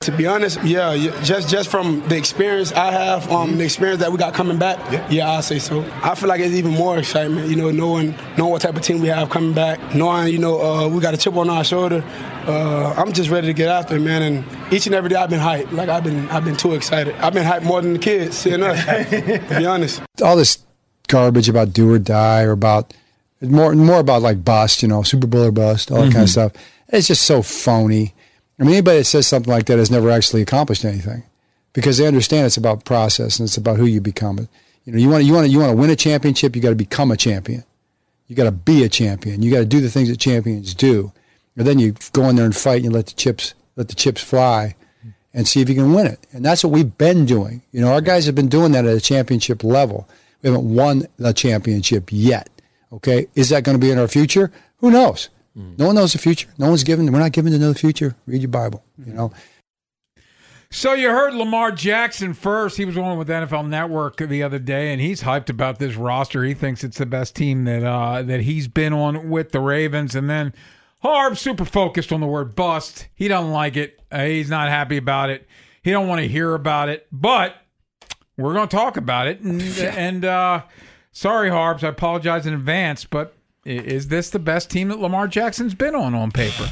To be honest, just from the experience I have, the experience that we got coming back, I'll say so. I feel like it's even more excitement, knowing what type of team we have coming back, knowing, we got a chip on our shoulder. I'm just ready to get after it, man. And each and every day I've been hyped. Like I've been too excited. I've been hyped more than the kids, seeing us, to be honest. All this garbage about do or die or about more about like bust, Super Bowl or bust, all that kind of stuff. It's just so phony. I mean, anybody that says something like that has never actually accomplished anything, because they understand it's about process and it's about who you become. You want to win a championship, you got to become a champion. You got to be a champion. You got to do the things that champions do, and then you go in there and fight and you let the chips fly, and see if you can win it. And that's what we've been doing. Our guys have been doing that at a championship level. We haven't won the championship yet. Okay, is that going to be in our future? Who knows? No one knows the future. We're not given to know the future. Read your Bible, So you heard Lamar Jackson first. He was on with NFL Network the other day, and he's hyped about this roster. He thinks it's the best team that he's been on with the Ravens. And then Harb, super focused on the word bust. He doesn't like it. He's not happy about it. He don't want to hear about it. But we're going to talk about it. And sorry, Harbs, I apologize in advance, but is this the best team that Lamar Jackson's been on paper?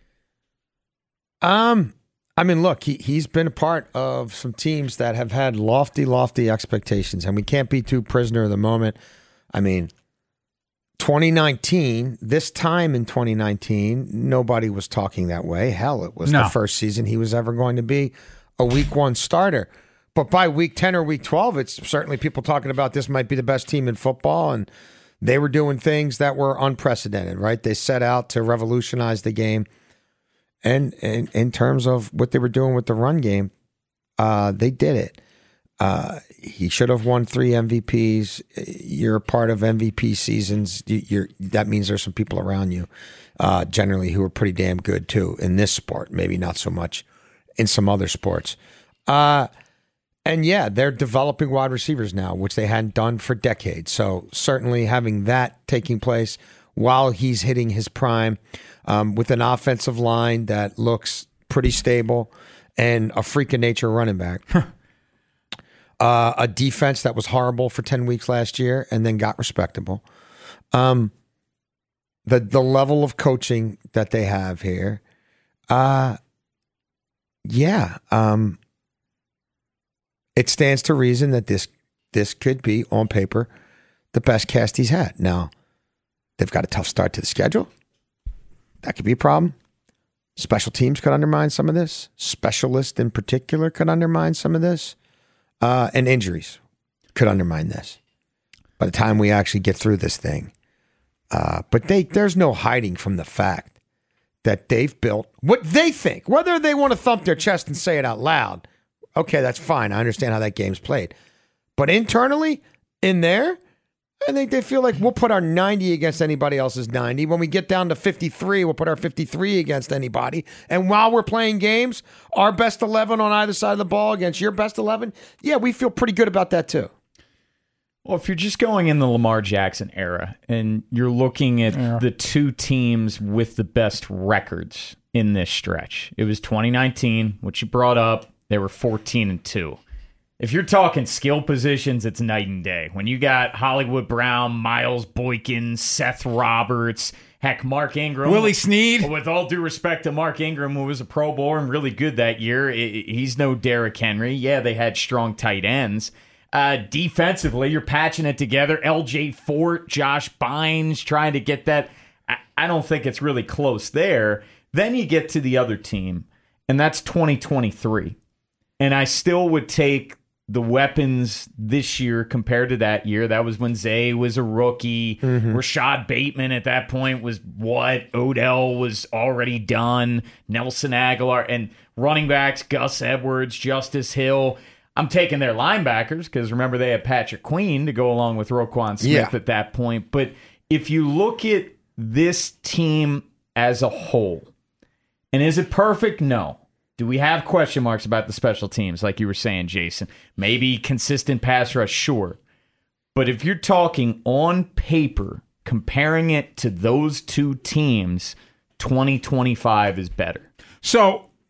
I mean, look, he's been a part of some teams that have had lofty expectations, and we can't be too prisoner of the moment. I mean, 2019, this time in 2019, nobody was talking that way. Hell, it was the first season he was ever going to be a week 1 starter. But by week 10 or week 12, it's certainly people talking about this might be the best team in football, and they were doing things that were unprecedented, right? They set out to revolutionize the game. And in terms of what they were doing with the run game, they did it. He should have won 3 MVPs. You're a part of MVP seasons. That means there's some people around you, generally, who are pretty damn good, too, in this sport. Maybe not so much in some other sports. And yeah, they're developing wide receivers now, which they hadn't done for decades. So certainly having that taking place while he's hitting his prime, with an offensive line that looks pretty stable and a freak of nature running back. A defense that was horrible for 10 weeks last year and then got respectable. The level of coaching that they have here, it stands to reason that this could be, on paper, the best cast he's had. Now, they've got a tough start to the schedule. That could be a problem. Special teams could undermine some of this. Specialists in particular could undermine some of this. And injuries could undermine this by the time we actually get through this thing. But there's no hiding from the fact that they've built what they think. Whether they want to thump their chest and say it out loud, okay, that's fine. I understand how that game's played. But internally, in there, I think they feel like we'll put our 90 against anybody else's 90. When we get down to 53, we'll put our 53 against anybody. And while we're playing games, our best 11 on either side of the ball against your best 11, yeah, we feel pretty good about that too. Well, if you're just going in the Lamar Jackson era and you're looking at the two teams with the best records in this stretch, it was 2019, which you brought up. They were 14-2. If you're talking skill positions, it's night and day. When you got Hollywood Brown, Miles Boykin, Seth Roberts, heck, Mark Ingram. Willie Snead. With all due respect to Mark Ingram, who was a Pro Bowler and really good that year, he's no Derrick Henry. Yeah, they had strong tight ends. Defensively, you're patching it together. L.J. Fort, Josh Bynes, trying to get that. I don't think it's really close there. Then you get to the other team, and that's 2023. And I still would take the weapons this year compared to that year. That was when Zay was a rookie. Rashad Bateman at that point was what? Odell was already done. Nelson Aguilar. And running backs, Gus Edwards, Justice Hill. I'm taking their linebackers because remember they had Patrick Queen to go along with Roquan Smith at that point. But if you look at this team as a whole, and is it perfect? No. Do we have question marks about the special teams, like you were saying, Jason? Maybe consistent pass rush, sure. But if you're talking on paper, comparing it to those two teams, 2025 is better. So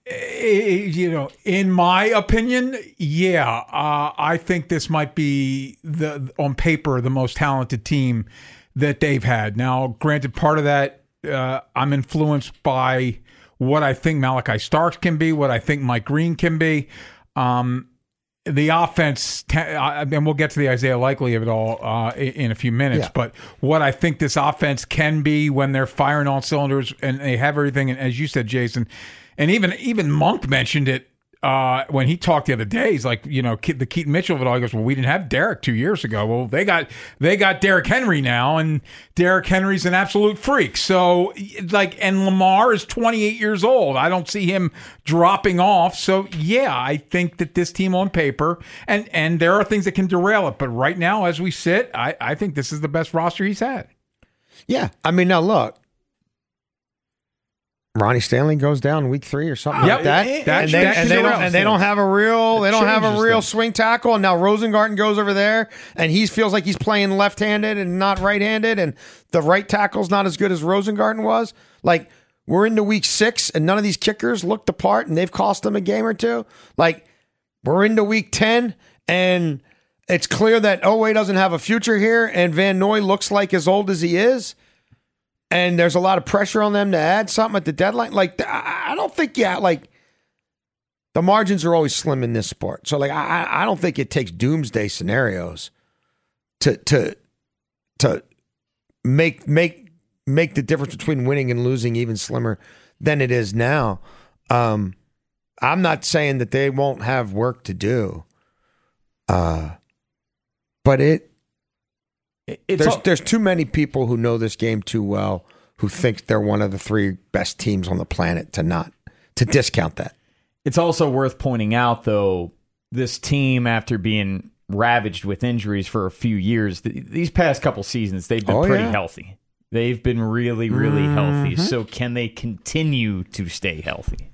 In my opinion, I think this might be on paper the most talented team that they've had. Now, granted, part of that I'm influenced by what I think Malachi Starks can be, what I think Mike Green can be. The offense, and we'll get to the Isaiah Likely of it all in a few minutes, but what I think this offense can be when they're firing on cylinders and they have everything, and as you said, Jason, and even Monk mentioned it when he talked the other day. He's like, the Keaton Mitchell of it all. He goes, well, we didn't have Derek 2 years ago. Well, they got Derrick Henry now, and Derrick Henry's an absolute freak. So, and Lamar is 28 years old. I don't see him dropping off. So, I think that this team on paper, and there are things that can derail it. But right now, as we sit, I think this is the best roster he's had. Yeah. I mean, now look. Ronnie Stanley goes down week 3 or something like that. And they don't have a real swing tackle. And now Rosengarten goes over there and he feels like he's playing left-handed and not right-handed, and the right tackle's not as good as Rosengarten was. Like, we're into week 6 and none of these kickers looked the part and they've cost them a game or two. Like, we're into week 10 and it's clear that Oweh doesn't have a future here and Van Noy looks like as old as he is. And there's a lot of pressure on them to add something at the deadline. Like, I don't think, the margins are always slim in this sport. So, I don't think it takes doomsday scenarios to make the difference between winning and losing even slimmer than it is now. I'm not saying that they won't have work to do, but there's too many people who know this game too well who think they're one of the 3 best teams on the planet to discount that. It's also worth pointing out, though, this team, after being ravaged with injuries for a few years, these past couple seasons, they've been pretty healthy. They've been really, really healthy. So can they continue to stay healthy?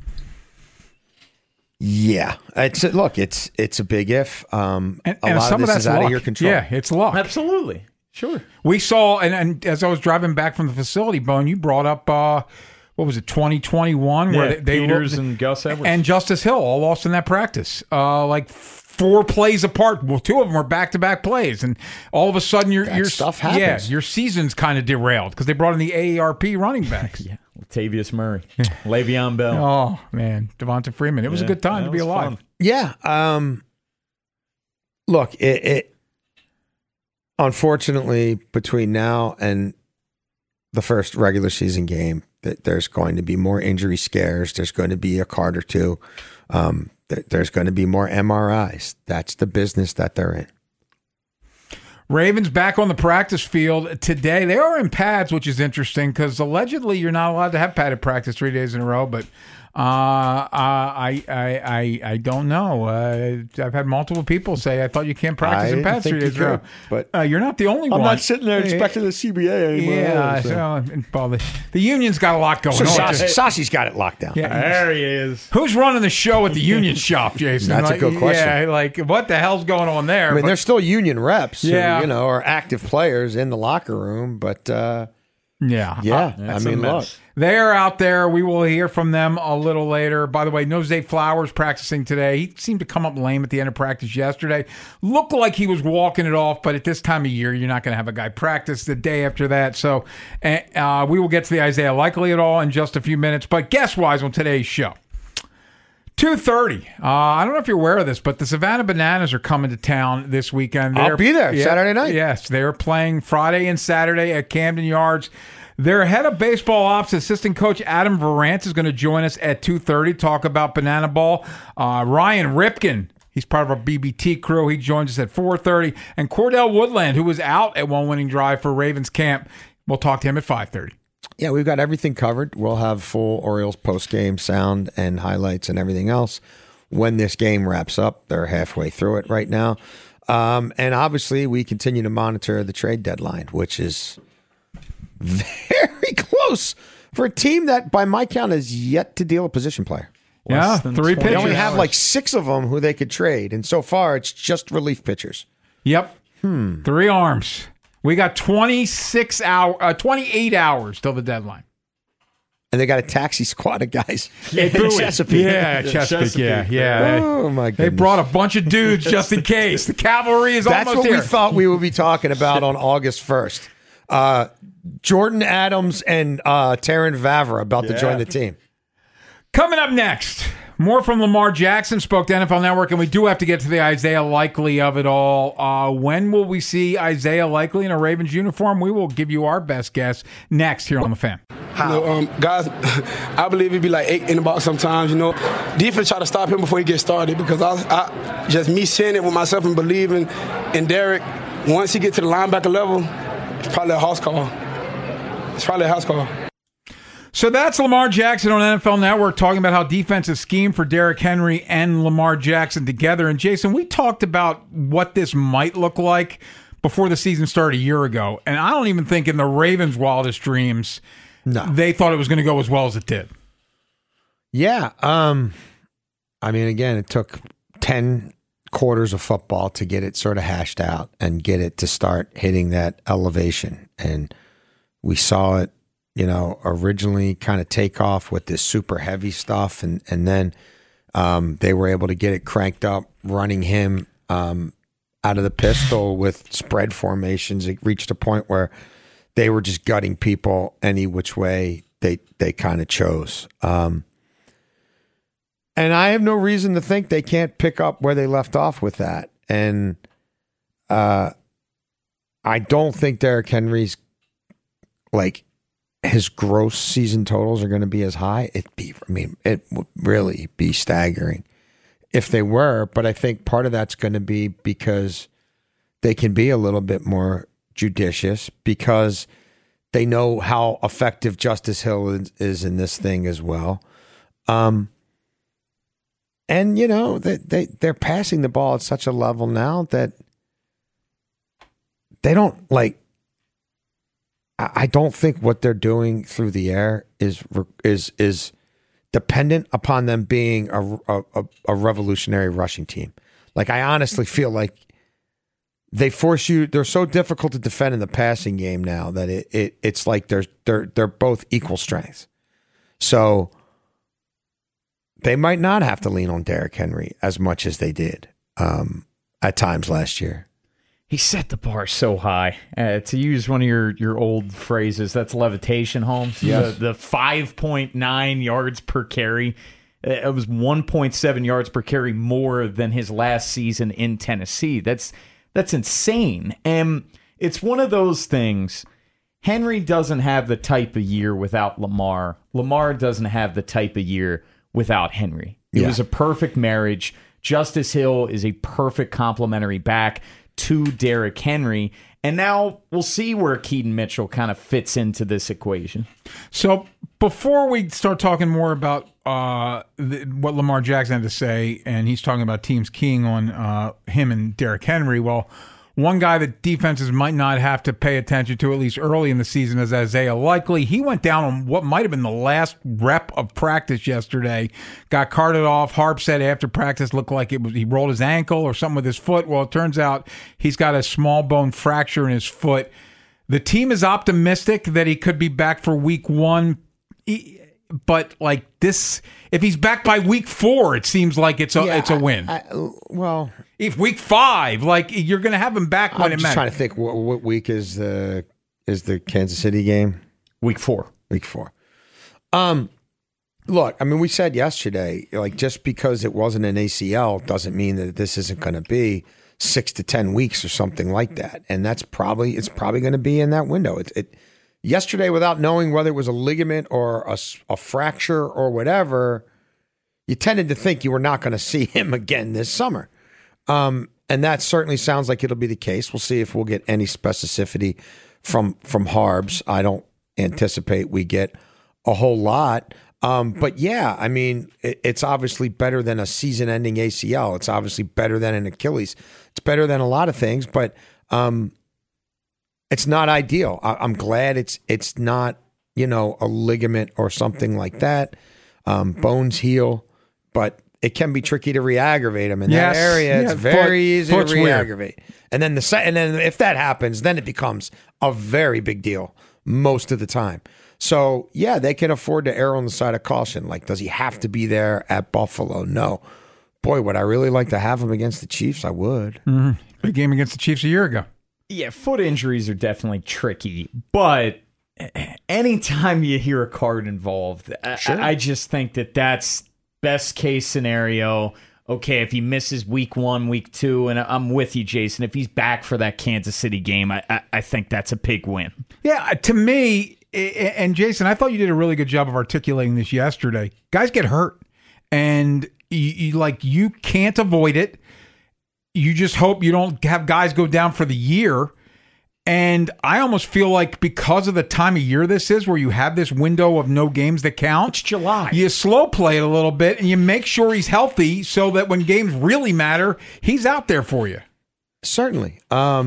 Yeah, it's a big if. And a lot some of this is out luck. of your control. Yeah, it's luck. Absolutely. Sure. We saw, and as I was driving back from the facility, Bone, you brought up, what was it, 2021? Where they Peters and Gus Edwards. And Justice Hill all lost in that practice. 4 plays apart. Well, 2 of them were back-to-back plays. And all of a sudden, your stuff happens. Yeah, your season's kind of derailed because they brought in the AARP running backs. Yeah. Latavius Murray. Le'Veon Bell. Oh, man. Devonta Freeman. It was a good time to be alive. Fun. Yeah. Look, it unfortunately, between now and the first regular season game, there's going to be more injury scares. There's going to be a card or two. There's going to be more MRIs. That's the business that they're in. Ravens back on the practice field today. They are in pads, which is interesting because allegedly you're not allowed to have padded practice 3 days in a row, but I don't know. I've had multiple people say I thought you can't practice in pads 3 days in a row, but you're not the only one. I'm not sitting there expecting the CBA anymore. Yeah, the union's got a lot going on. Saucy's got it locked down. Yeah, there he is. Who's running the show at the union shop, Jason? That's a good question. Yeah, what the hell's going on there? I mean, there's still union reps, who, yeah, are active players in the locker room, but yeah. I mean, look. They're out there. We will hear from them a little later. By the way, no Zay Flowers practicing today. He seemed to come up lame at the end of practice yesterday. Looked like he was walking it off, but at this time of year, you're not going to have a guy practice the day after that. So we will get to the Isaiah Likely at all in just a few minutes. But guest-wise on today's show, 2:30. I don't know if you're aware of this, but the Savannah Bananas are coming to town this weekend. I'll be there Saturday night. Yes, they're playing Friday and Saturday at Camden Yards. Their head of baseball ops, assistant coach Adam Verrant, is going to join us at 2:30 talk about Banana Ball. Ryan Ripken, he's part of our BBT crew. He joins us at 4:30. And Cordell Woodland, who was out at one winning drive for Ravens camp, we'll talk to him at 5:30. Yeah, we've got everything covered. We'll have full Orioles post-game sound and highlights and everything else when this game wraps up. They're halfway through it right now. And obviously, we continue to monitor the trade deadline, which is very close for a team that, by my count, has yet to deal a position player. Yeah, 3 pitchers. They only have like 6 of them who they could trade, and so far it's just relief pitchers. Yep. 3 arms. We got 28 hours till the deadline. and they got a taxi squad of guys. Chesapeake. Yeah, Chesapeake. Yeah. Oh my goodness. They brought a bunch of dudes just in case. The cavalry is That's almost what here. we thought we would be talking about on August 1st. Jordan Adams and Taryn Vavra about to join the team. Coming up next, more from Lamar Jackson, spoke to NFL Network, and we do have to get to the Isaiah Likely of it all. When will we see Isaiah Likely in a Ravens uniform? We will give you our best guess next here on The Fan. Guys, I believe it'd be like 8 in the box sometimes, Defense try to stop him before he gets started because I just me seeing it with myself and believing in Derek, once he get to the linebacker level, it's probably a house call. So that's Lamar Jackson on NFL Network talking about how defenses scheme for Derrick Henry and Lamar Jackson together. And Jason, we talked about what this might look like before the season started a year ago. And I don't even think in the Ravens' wildest dreams they thought it was going to go as well as it did. Yeah. I mean, again, it took 10 quarters of football to get it sort of hashed out and get it to start hitting that elevation. And we saw it, originally kind of take off with this super heavy stuff. And then they were able to get it cranked up, running him out of the pistol with spread formations. It reached a point where they were just gutting people any which way they kind of chose. And I have no reason to think they can't pick up where they left off with that. And I don't think Derrick Henry's his gross season totals are going to be as high. It would really be staggering if they were. But I think part of that's going to be because they can be a little bit more judicious because they know how effective Justice Hill is in this thing as well. And they're passing the ball at such a level now that they don't I don't think what they're doing through the air is dependent upon them being a revolutionary rushing team. I honestly feel like they force you. They're so difficult to defend in the passing game now that it's like they're both equal strengths. So they might not have to lean on Derrick Henry as much as they did at times last year. He set the bar so high. To use one of your old phrases, that's levitation, Holmes. Yes. The 5.9 yards per carry. It was 1.7 yards per carry more than his last season in Tennessee. That's insane. And it's one of those things. Henry doesn't have the type of year without Lamar. Lamar doesn't have the type of year without Henry. It was a perfect marriage. Justice Hill is a perfect complementary back to Derrick Henry. And now we'll see where Keaton Mitchell kind of fits into this equation. So before we start talking more about what Lamar Jackson had to say, and he's talking about teams keying on him and Derrick Henry, well, one guy that defenses might not have to pay attention to, at least early in the season, is Isaiah Likely. He went down on what might have been the last rep of practice yesterday, got carted off. Harp said after practice looked like he rolled his ankle or something with his foot. Well, it turns out he's got a small bone fracture in his foot. The team is optimistic that he could be back for week 1. But this, if he's back by week 4, it seems like it's a win. If week 5, you're going to have him back when it matters. I'm just trying to think what week is the Kansas City game? Week 4. Week 4. Look, I mean, we said yesterday, just because it wasn't an ACL doesn't mean that this isn't going to be 6 to 10 weeks or something like that, and it's probably going to be in that window. Yesterday, without knowing whether it was a ligament or a fracture or whatever, you tended to think you were not going to see him again this summer. And that certainly sounds like it'll be the case. We'll see if we'll get any specificity from Harbs. I don't anticipate we get a whole lot. But yeah, I mean, it's obviously better than a season-ending ACL. It's obviously better than an Achilles. It's better than a lot of things, but it's not ideal. I'm glad it's not, a ligament or something like that. Bones heal, but it can be tricky to re-aggravate them in that area. It's very easy to re-aggravate. And then and then if that happens, then it becomes a very big deal most of the time. So, yeah, they can afford to err on the side of caution. Like, does he have to be there at Buffalo? No. Boy, would I really like to have him against the Chiefs? I would. Mm-hmm. Big game against the Chiefs a year ago. Yeah, foot injuries are definitely tricky, but anytime you hear a card involved, Sure. I just think that that's best case scenario. Okay, if he misses week 1, week 2, and I'm with you, Jason, if he's back for that Kansas City game, I think that's a big win. Yeah, to me, and Jason, I thought you did a really good job of articulating this yesterday. Guys get hurt, and you can't avoid it. You just hope you don't have guys go down for the year. And I almost feel like because of the time of year this is, where you have this window of no games that count, It's July. you slow play it a little bit and you make sure he's healthy so that when games really matter, he's out there for you. Certainly.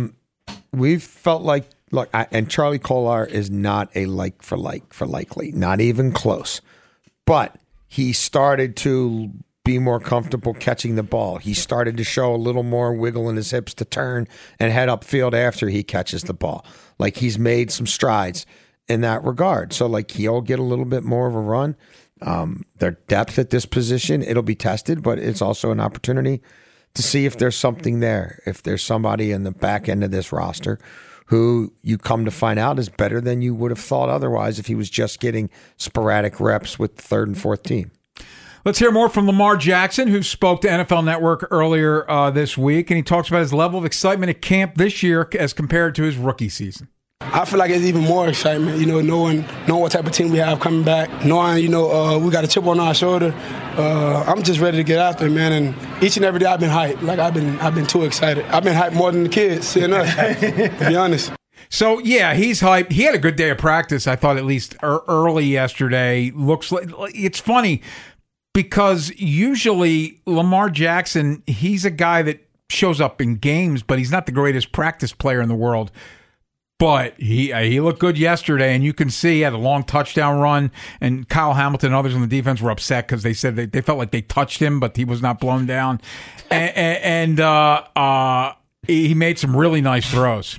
We've felt like, look, and Charlie Kolar is not a like for likely, not even close. But he started to be more comfortable catching the ball. He started to show a little more wiggle in his hips to turn and head upfield after he catches the ball. Like, he's made some strides in that regard. So, like, he'll get a little bit more of a run. Their depth at this position, it'll be tested, but it's also an opportunity to see if there's something there, if there's somebody in the back end of this roster who you come to find out is better than you would have thought otherwise if he was just getting sporadic reps with the third and fourth team. Let's hear more from Lamar Jackson, who spoke to NFL Network earlier this week, and he talks about his level of excitement at camp this year as compared to his rookie season. I feel like it's even more excitement, knowing what type of team we have coming back, knowing, we got a chip on our shoulder. I'm just ready to get after it, man. And each and every day I've been hyped. Like, I've been too excited. I've been hyped more than the kids, seeing us, to be honest. So, yeah, he's hyped. He had a good day of practice, I thought, at least early yesterday. Looks like it's funny because usually Lamar Jackson, he's a guy that shows up in games, but he's not the greatest practice player in the world. But he looked good yesterday, and you can see he had a long touchdown run, and Kyle Hamilton and others on the defense were upset because they said they felt like they touched him, but he was not blown down. And he made some really nice throws.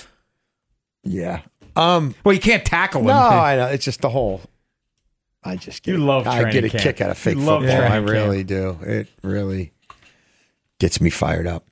Yeah. Well, you can't tackle him. No, I know. It's just the whole... I get a kick out of fake football. I really do. It really gets me fired up.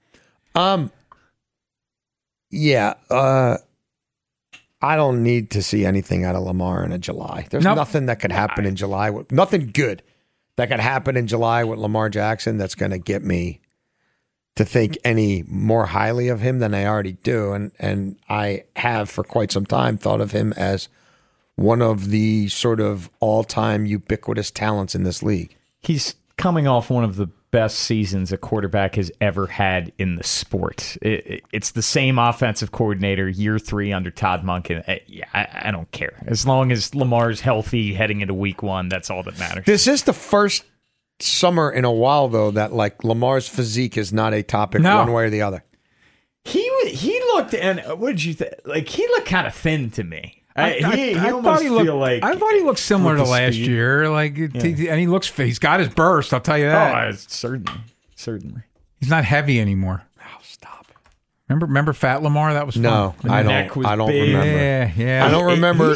I don't need to see anything out of Lamar in July. There's nothing that could happen in July. Nothing good that could happen in July with Lamar Jackson that's going to get me to think any more highly of him than I already do. And I have for quite some time thought of him as one of the sort of all-time ubiquitous talents in this league. He's coming off one of the best seasons a quarterback has ever had in the sport. It's the same offensive coordinator year 3 under Todd Monken. I don't care. As long as Lamar's healthy heading into week 1, that's all that matters. This is the first summer in a while, though, that like Lamar's physique is not a topic one way or the other. He looked, and what did you think? Like, he looked kind of thin to me. I thought he looked similar to last year. Like, and he looks. He's got his burst. I'll tell you that. Oh, certainly. He's not heavy anymore. Oh, stop. Remember Fat Lamar? That was fun. No, I don't remember. Yeah. I don't remember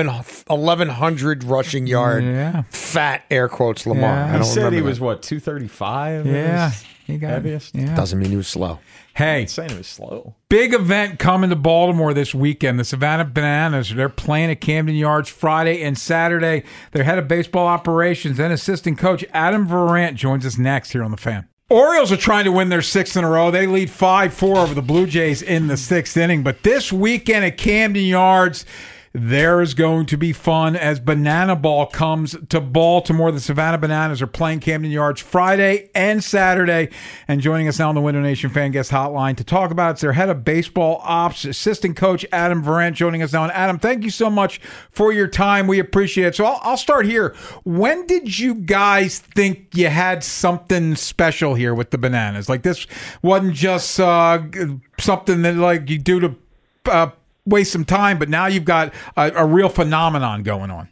1,100 rushing yard fat air quotes Lamar. Yeah. I don't He said remember he was that. what, 235? Yeah, he got heaviest. Yeah. Doesn't mean he was slow. Hey, I'm saying it was slow. big event coming to Baltimore this weekend. The Savannah Bananas, they're playing at Camden Yards Friday and Saturday. Their head of baseball operations and assistant coach Adam Verant joins us next here on The Fan. Orioles are trying to win their 6th in a row. They lead 5-4 over the Blue Jays in the 6th inning. But this weekend at Camden Yards, there is going to be fun as Banana Ball comes to Baltimore. The Savannah Bananas are playing Camden Yards Friday and Saturday. And joining us now on the Window Nation Fan Guest Hotline to talk about it's their head of baseball ops, assistant coach Adam Verant joining us now. And Adam, thank you so much for your time. We appreciate it. So I'll start here. When did you guys think you had something special here with the Bananas? Like, this wasn't just something that like you do to waste some time, but now you've got a real phenomenon going on.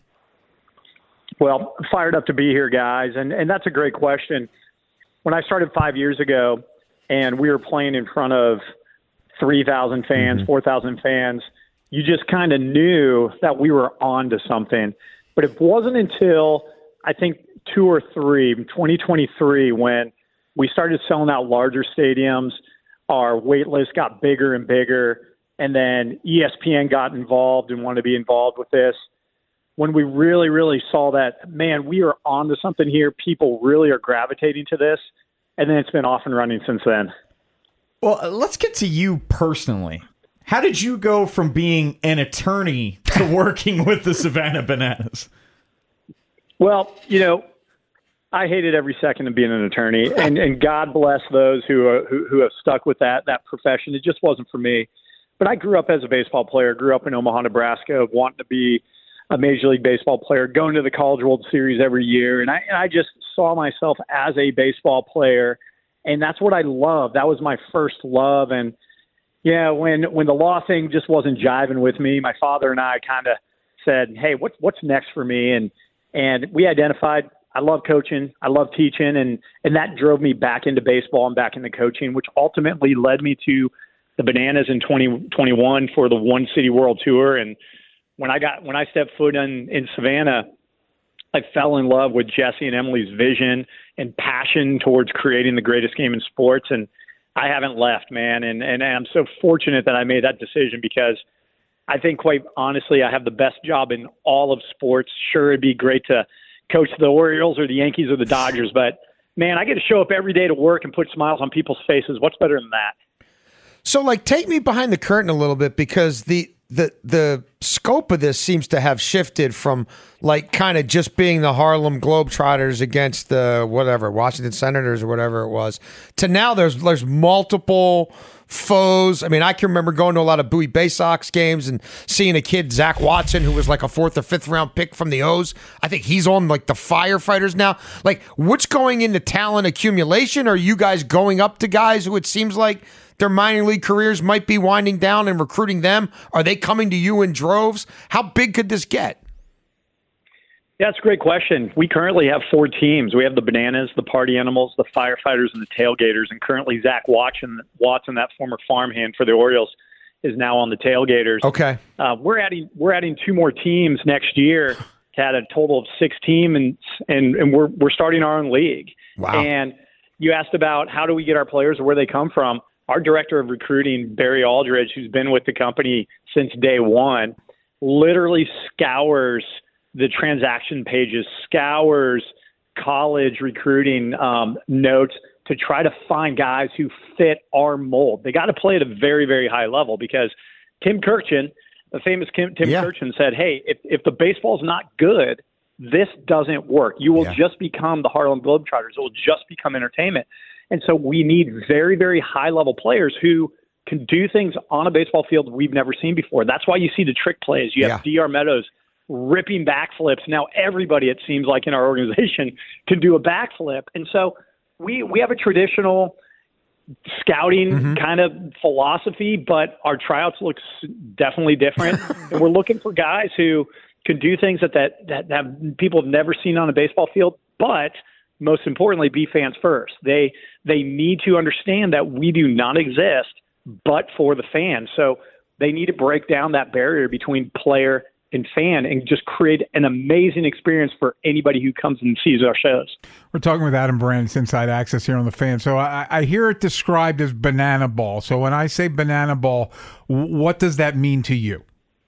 Well, fired up to be here, guys. And that's a great question. When I started 5 years ago and we were playing in front of 3,000 fans, 4,000 fans, you just kind of knew that we were on to something. But it wasn't until, I think, 2023, when we started selling out larger stadiums, our wait list got bigger and bigger, and then ESPN got involved and wanted to be involved with this. When we really, really saw that, man, we are on to something here. People really are gravitating to this. And then it's been off and running since then. Well, let's get to you personally. How did you go from being an attorney to working with the Savannah Bananas? Well, I hated every second of being an attorney, and God bless those who have stuck with that profession. It just wasn't for me. But I grew up as a baseball player, grew up in Omaha, Nebraska, wanting to be a Major League Baseball player, going to the College World Series every year. And I just saw myself as a baseball player, and that's what I loved. That was my first love. And, yeah, when the law thing just wasn't jiving with me, my father and I kind of said, hey, what's next for me? And we identified I love coaching, I love teaching, and that drove me back into baseball and back into coaching, which ultimately led me to the Bananas in 2021 for the One City World Tour. And when I stepped foot in Savannah, I fell in love with Jesse and Emily's vision and passion towards creating the greatest game in sports. And I haven't left, man. And I'm so fortunate that I made that decision, because I think, quite honestly, I have the best job in all of sports. Sure, it'd be great to coach the Orioles or the Yankees or the Dodgers, but man, I get to show up every day to work and put smiles on people's faces. What's better than that? So, take me behind the curtain a little bit, because the scope of this seems to have shifted from kind of just being the Harlem Globetrotters against the Washington Senators or whatever it was, to now there's multiple foes. I mean, I can remember going to a lot of Bowie Bay Sox games and seeing a kid, Zach Watson, who was like a 4th or 5th round pick from the O's. I think he's on the Firefighters now. What's going into talent accumulation? Are you guys going up to guys who it seems like their minor league careers might be winding down and recruiting them? Are they coming to you in droves? How big could this get? Yeah, that's a great question. We currently have 4 teams. We have the Bananas, the Party Animals, the Firefighters, and the Tailgaters. And currently Zach Watson, that former farmhand for the Orioles, is now on the Tailgaters. Okay. We're adding 2 more teams next year to add a total of 6 teams, and we're starting our own league. Wow. And you asked about how do we get our players or where they come from. Our director of recruiting, Barry Aldridge, who's been with the company since day one, literally scours the transaction pages, scours college recruiting notes to try to find guys who fit our mold. They got to play at a very, very high level, because Tim Kirchin, the famous Tim Kirchin, said, hey, if the baseball's not good, this doesn't work. You will just become the Harlem Globetrotters. It will just become entertainment. And so we need very, very high-level players who can do things on a baseball field we've never seen before. That's why you see the trick plays. You have D.R. Meadows ripping backflips. Now everybody, it seems like, in our organization can do a backflip. And so we have a traditional scouting kind of philosophy, but our tryouts look definitely different. And we're looking for guys who can do things that have people have never seen on a baseball field, but most importantly, be fans first. They need to understand that we do not exist but for the fans. So they need to break down that barrier between player and fan and just create an amazing experience for anybody who comes and sees our shows. We're talking with Adam Brands, Inside Access here on The Fan. So I hear it described as banana ball. So when I say banana ball, what does that mean to you?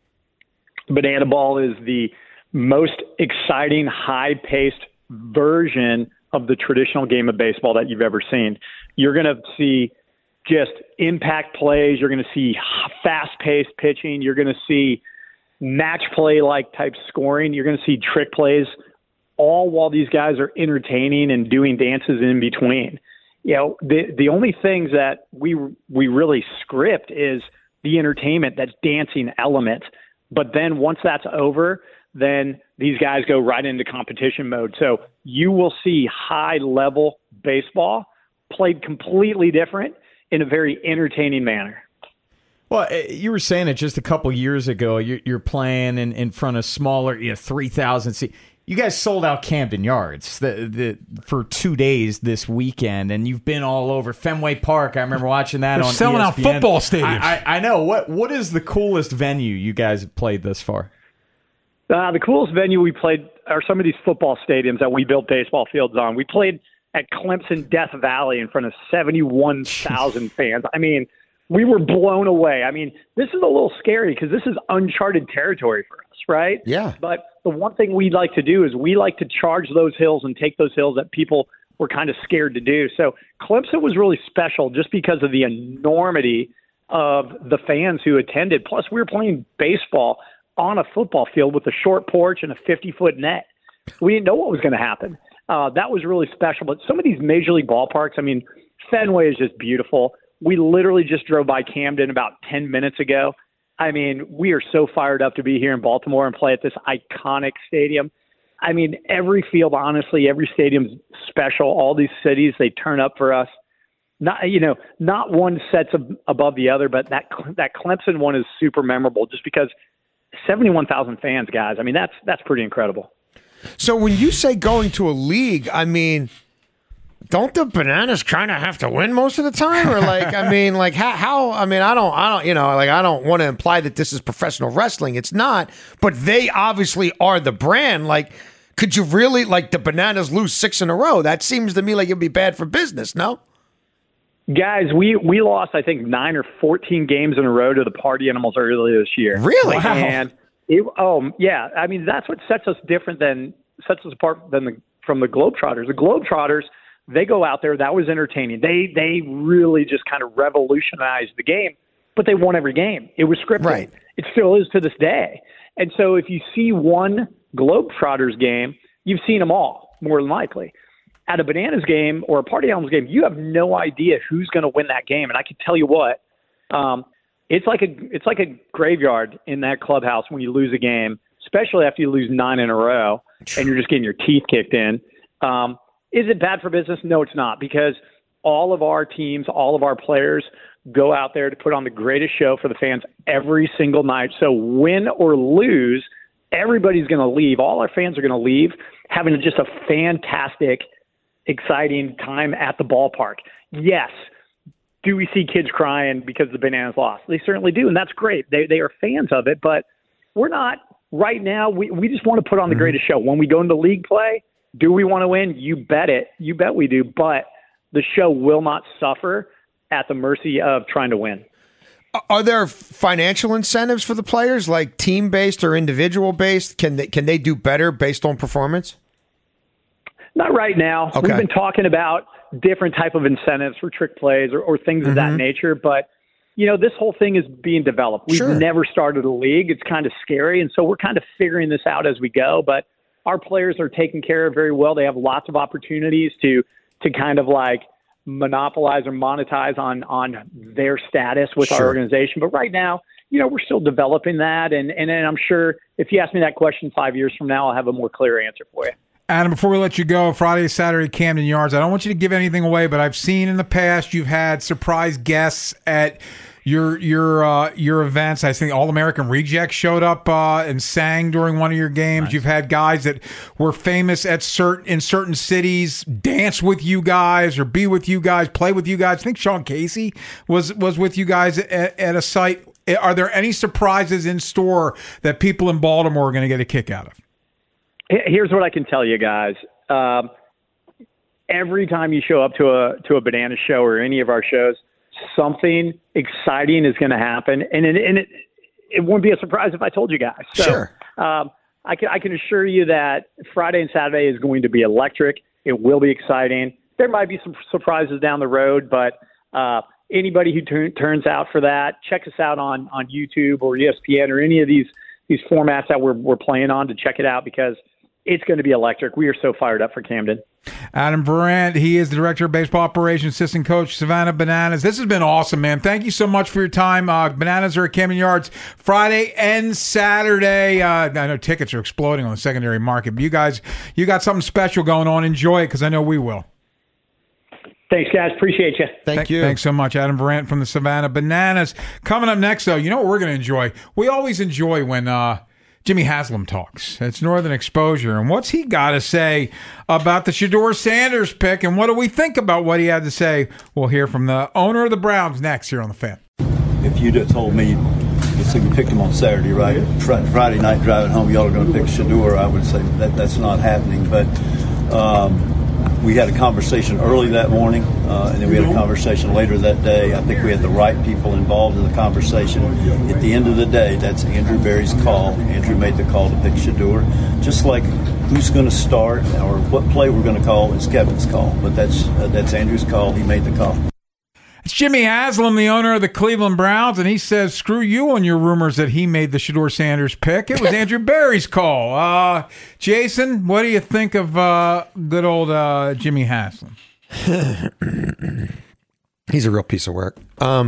Banana ball is the most exciting, high-paced version of the traditional game of baseball that you've ever seen. You're going to see just impact plays. You're going to see fast-paced pitching. You're going to see match play-like type scoring. You're going to see trick plays, all while these guys are entertaining and doing dances in between. You know, the only things that we really script is the entertainment, that dancing element. But then once that's over, then these guys go right into competition mode. So you will see high-level baseball played completely different in a very entertaining manner. Well, you were saying it just a couple years ago. You're playing in front of smaller, 3,000 seats. You guys sold out Camden Yards for 2 days this weekend, and you've been all over Fenway Park. I remember watching that on selling ESPN. out football stadiums. I know. What is the coolest venue you guys have played thus far? The coolest venue we played are some of these football stadiums that we built baseball fields on. We played at Clemson Death Valley in front of 71,000 fans. I mean, we were blown away. I mean, this is a little scary because this is uncharted territory for us, right? Yeah. But the one thing we like to do is we like to charge those hills and take those hills that people were kind of scared to do. So Clemson was really special just because of the enormity of the fans who attended. Plus, we were playing baseball on a football field with a short porch and a 50-foot net. We didn't know what was going to happen. That was really special. But some of these major league ballparks, I mean, Fenway is just beautiful. We literally just drove by Camden about 10 minutes ago. I mean, we are so fired up to be here in Baltimore and play at this iconic stadium. I mean, every field, honestly, every stadium's special. All these cities, they turn up for us. Not one sets above the other, but that Clemson one is super memorable just because 71,000 fans, guys. I mean, that's pretty incredible. So when you say going to a league, I mean, don't the Bananas kind of have to win most of the time? Or how, I mean, I don't, I don't want to imply that this is professional wrestling. It's not, but they obviously are the brand. Like, could you really, the Bananas lose 6 in a row? That seems to me like it'd be bad for business, no? Guys, we lost, I think, 9 or 14 games in a row to the Party Animals earlier this year. Really? Wow. And yeah. I mean, that's what sets us apart from the Globetrotters. The Globetrotters, they go out there. That was entertaining. They really just kind of revolutionized the game, but they won every game. It was scripted. Right. It still is to this day. And so if you see one Globetrotters game, you've seen them all, more than likely. At a Bananas game or a Party Animals game, you have no idea who's going to win that game. And I can tell you what, it's like a graveyard in that clubhouse when you lose a game, especially after you lose 9 in a row and you're just getting your teeth kicked in. Is it bad for business? No, it's not, because all of our teams, all of our players go out there to put on the greatest show for the fans every single night. So win or lose, everybody's going to leave. All our fans are going to leave having just a fantastic, exciting time at the ballpark. Yes. Do we see kids crying because the Bananas lost? They certainly do, and that's great. They are fans of it, but we're not right now. We just want to put on the greatest show. When we go into league play, do we want to win? You bet it. You bet we do. But the show will not suffer at the mercy of trying to win. Are there financial incentives for the players, like team-based or individual-based? Can they do better based on performance? Not right now. Okay. We've been talking about different type of incentives for trick plays or things of that nature. But, this whole thing is being developed. We've never started a league. It's kind of scary. And so we're kind of figuring this out as we go. But our players are taken care of very well. They have lots of opportunities to kind of monopolize or monetize on their status with our organization. But right now, we're still developing that. And I'm sure if you ask me that question 5 years from now, I'll have a more clear answer for you. Adam, before we let you go, Friday, Saturday, Camden Yards, I don't want you to give anything away, but I've seen in the past you've had surprise guests at your events. I think All-American Rejects showed up and sang during one of your games. Nice. You've had guys that were famous in certain cities dance with you guys or be with you guys, play with you guys. I think Sean Casey was with you guys at a site. Are there any surprises in store that people in Baltimore are going to get a kick out of? Here's what I can tell you guys. Every time you show up to a Banana show or any of our shows, something exciting is going to happen, and it wouldn't be a surprise if I told you guys. So, sure. I can assure you that Friday and Saturday is going to be electric. It will be exciting. There might be some surprises down the road, but anybody who turns out for that, check us out on YouTube or ESPN or any of these formats that we're playing on to check it out, because it's going to be electric. We are so fired up for Camden. Adam Varant, he is the Director of Baseball Operations, Assistant Coach, Savannah Bananas. This has been awesome, man. Thank you so much for your time. Bananas are at Camden Yards Friday and Saturday. I know tickets are exploding on the secondary market, but you got something special going on. Enjoy it, because I know we will. Thanks, guys. Appreciate you. Thank you. Thanks so much, Adam Varant from the Savannah Bananas. Coming up next, though, you know what we're going to enjoy? We always enjoy when Jimmy Haslam talks. It's Northern Exposure. And what's he got to say about the Shedeur Sanders pick? And what do we think about what he had to say? We'll hear from the owner of the Browns next here on The Fan. If you'd have told me, let's say we picked him on Saturday, right? Friday night driving home, y'all are going to pick Shedeur, I would say that's not happening. But we had a conversation early that morning, and then we had a conversation later that day. I think we had the right people involved in the conversation. At the end of the day, that's Andrew Berry's call. Andrew made the call to pick Shedeur. Just like who's going to start or what play we're going to call is Kevin's call. But that's Andrew's call. He made the call. It's Jimmy Haslam, the owner of the Cleveland Browns, and he says, screw you on your rumors that he made the Shedeur Sanders pick. It was Andrew Berry's call. Jason, what do you think of good old Jimmy Haslam? He's a real piece of work.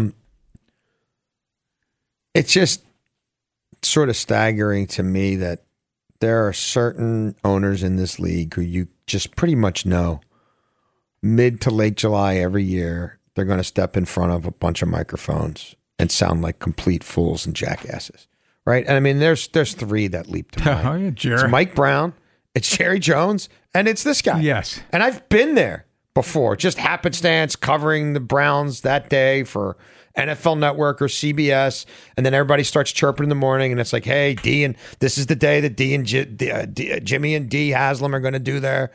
It's just sort of staggering to me that there are certain owners in this league who you just pretty much know mid to late July every year they're going to step in front of a bunch of microphones and sound like complete fools and jackasses, right? And I mean, there's three that leap to mind. Oh, yeah, Jerry. It's Mike Brown, it's Jerry Jones, and it's this guy. Yes. And I've been there before, just happenstance, covering the Browns that day for NFL Network or CBS, and then everybody starts chirping in the morning, and it's like, hey, D, and this is the day that Jimmy and D Haslam are going to do their,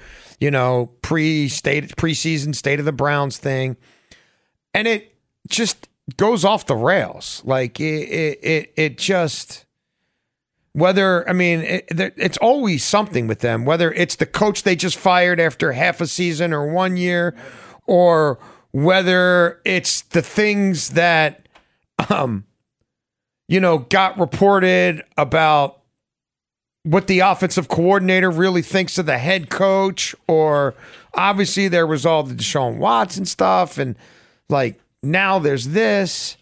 preseason State of the Browns thing. And it just goes off the rails. Like it just, it's always something with them, whether it's the coach they just fired after half a season or 1 year, or whether it's the things that, got reported about what the offensive coordinator really thinks of the head coach, or obviously there was all the Deshaun Watson stuff, and like now there's this.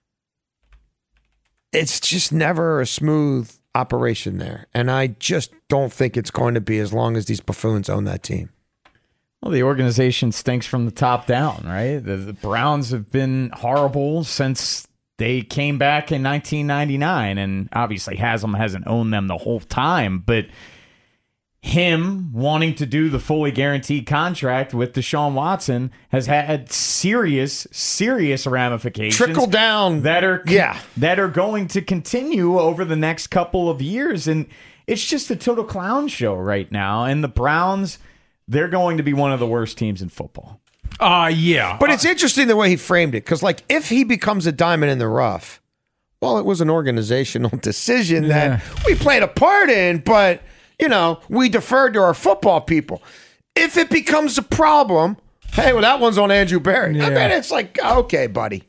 It's just never a smooth operation there. And I just don't think it's going to be as long as these buffoons own that team. Well, the organization stinks from the top down, right? The Browns have been horrible since they came back in 1999. And obviously Haslam hasn't owned them the whole time, but him wanting to do the fully guaranteed contract with Deshaun Watson has had serious ramifications. Trickle down that are going to continue over the next couple of years. And it's just a total clown show right now. And the Browns, they're going to be one of the worst teams in football. Yeah. But it's interesting the way he framed it, because like if he becomes a diamond in the rough, well, it was an organizational decision that we played a part in, but we deferred to our football people. If it becomes a problem, hey, well, that one's on Andrew Berry. Yeah. I mean, it's like, okay, buddy.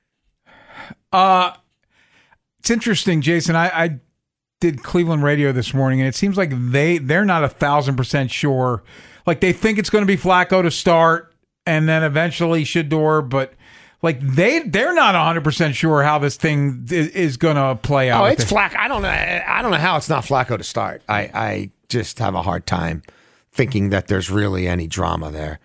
It's interesting, Jason. I did Cleveland radio this morning, and it seems like they're not 1,000% sure. Like they think it's going to be Flacco to start, and then eventually Shedeur, but like they're not 100% sure how this thing is going to play out. Oh, it's Flacco. I don't know how it's not Flacco to start. I just have a hard time thinking that there's really any drama there.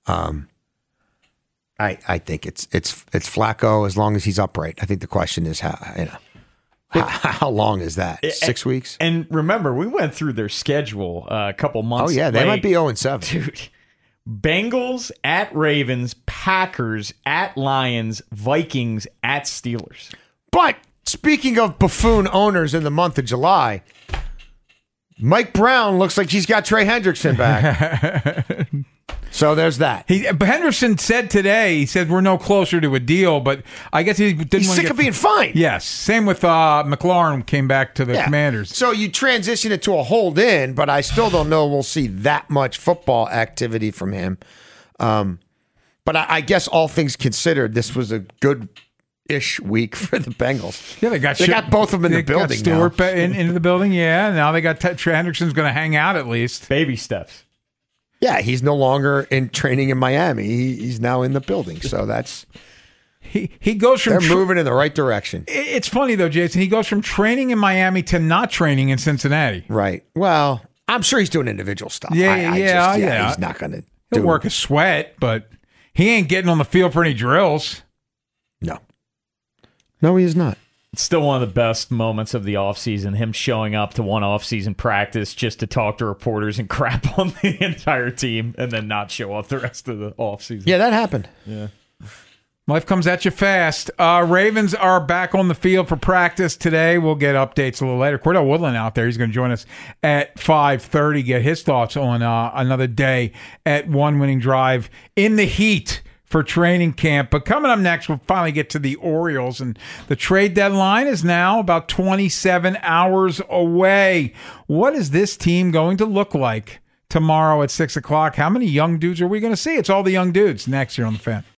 I think it's Flacco as long as he's upright. I think the question is how long is that? 6 weeks? And remember, we went through their schedule a couple months. Oh yeah, they might be 0-7, dude. Bengals at Ravens, Packers at Lions, Vikings at Steelers. But speaking of buffoon owners in the month of July, Mike Brown looks like he's got Trey Hendrickson back. So there's that. Henderson said today, he said we're no closer to a deal, but I guess he didn't want to He's sick of being fined. Yes. Same with McLaurin came back to the Commanders. So you transition it to a hold in, but I still don't know we'll see that much football activity from him. But I guess all things considered, this was a good-ish week for the Bengals. Yeah, they got both of them in the building Stewart now. Into the building, yeah. Now they got Trey Hendrickson's going to hang out at least. Baby steps. Yeah, he's no longer in training in Miami. He's now in the building. So that's he goes from they're moving in the right direction. It's funny though, Jason. He goes from training in Miami to not training in Cincinnati. Right. Well, I'm sure he's doing individual stuff. Yeah. He's not going to. He'll work a sweat, but he ain't getting on the field for any drills. No, he is not. It's still one of the best moments of the offseason, him showing up to one offseason practice just to talk to reporters and crap on the entire team and then not show up the rest of the offseason. Yeah, that happened. Yeah. Life comes at you fast. Ravens are back on the field for practice today. We'll get updates a little later. Cordell Woodland out there. He's going to join us at 5:30, get his thoughts on another day at One Winning Drive in the heat for training camp. But coming up next, we'll finally get to the Orioles, and the trade deadline is now about 27 hours away. What is this team going to look like tomorrow at 6 o'clock? How many young dudes are we going to see? It's all the young dudes next year on The Fan.